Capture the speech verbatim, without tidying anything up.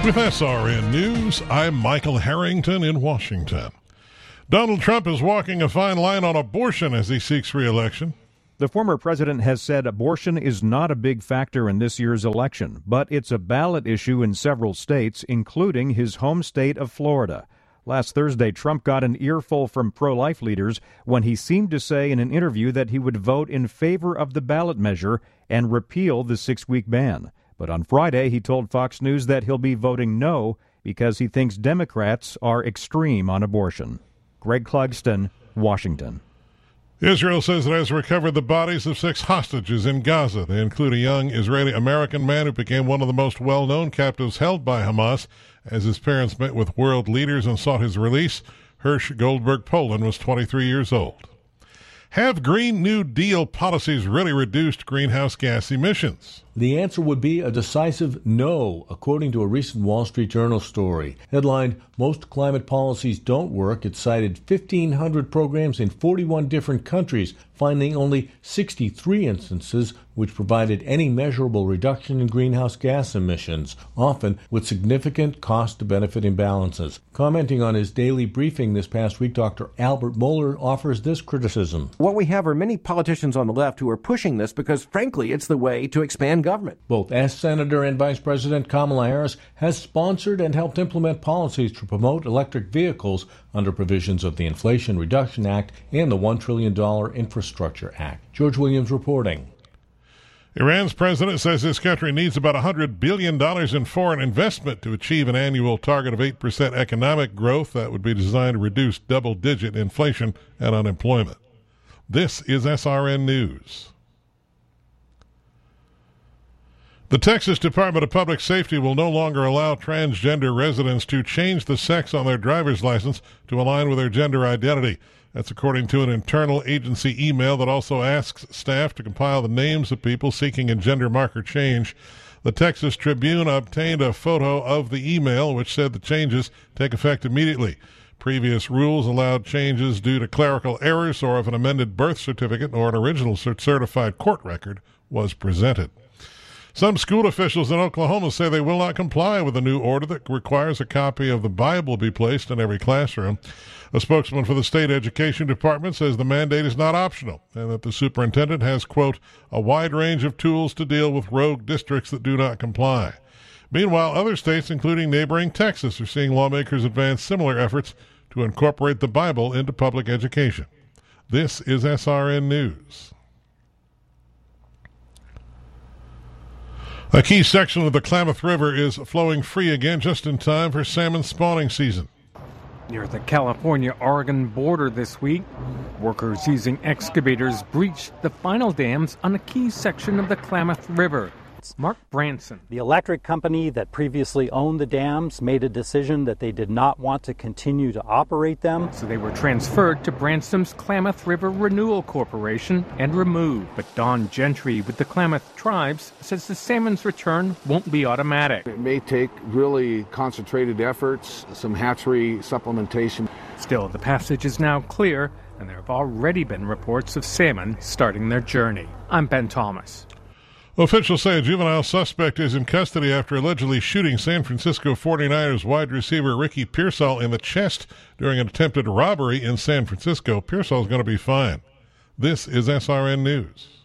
With S R N News, I'm Michael Harrington in Washington. Donald Trump is walking a fine line on abortion as he seeks re-election. The former president has said abortion is not a big factor in this year's election, but it's a ballot issue in several states, including his home state of Florida. Last Thursday, Trump got an earful from pro-life leaders when he seemed to say in an interview that he would vote in favor of the ballot measure and repeal the six-week ban. But on Friday, he told Fox News that he'll be voting no because he thinks Democrats are extreme on abortion. Greg Clugston, Washington. Israel says it has recovered the bodies of six hostages in Gaza. They include a young Israeli-American man who became one of the most well-known captives held by Hamas. As his parents met with world leaders and sought his release, Hirsch Goldberg Poland was twenty-three years old. Have Green New Deal policies really reduced greenhouse gas emissions? The answer would be a decisive no, according to a recent Wall Street Journal story. Headlined, "Most climate policies don't work." It cited fifteen hundred programs in forty-one different countries, finding only sixty-three instances which provided any measurable reduction in greenhouse gas emissions, often with significant cost-to-benefit imbalances. Commenting on his daily briefing this past week, Doctor Albert Mohler offers this criticism. What we have are many politicians on the left who are pushing this because, frankly, it's the way to expand government. Both S. Senator and Vice President Kamala Harris has sponsored and helped implement policies to promote electric vehicles under provisions of the Inflation Reduction Act and the one trillion dollars Infrastructure Act. George Williams reporting. Iran's president says his country needs about one hundred billion dollars in foreign investment to achieve an annual target of eight percent economic growth that would be designed to reduce double-digit inflation and unemployment. This is S R N News. The Texas Department of Public Safety will no longer allow transgender residents to change the sex on their driver's license to align with their gender identity. That's according to an internal agency email that also asks staff to compile the names of people seeking a gender marker change. The Texas Tribune obtained a photo of the email, which said the changes take effect immediately. Previous rules allowed changes due to clerical errors or if an amended birth certificate or an original certified court record was presented. Some school officials in Oklahoma say they will not comply with a new order that requires a copy of the Bible be placed in every classroom. A spokesman for the state education department says the mandate is not optional and that the superintendent has, quote, a wide range of tools to deal with rogue districts that do not comply. Meanwhile, other states, including neighboring Texas, are seeing lawmakers advance similar efforts to incorporate the Bible into public education. This is S R N News. A key section of the Klamath River is flowing free again just in time for salmon spawning season. Near the California-Oregon border this week, workers using excavators breached the final dams on a key section of the Klamath River. Mark Branson. The electric company that previously owned the dams made a decision that they did not want to continue to operate them. So they were transferred to Branson's Klamath River Renewal Corporation and removed. But Don Gentry with the Klamath Tribes says the salmon's return won't be automatic. It may take really concentrated efforts, some hatchery supplementation. Still, the passage is now clear, and there have already been reports of salmon starting their journey. I'm Ben Thomas. Officials say a juvenile suspect is in custody after allegedly shooting San Francisco forty-niners wide receiver Ricky Pearsall in the chest during an attempted robbery in San Francisco. Pearsall is going to be fine. This is S R N News.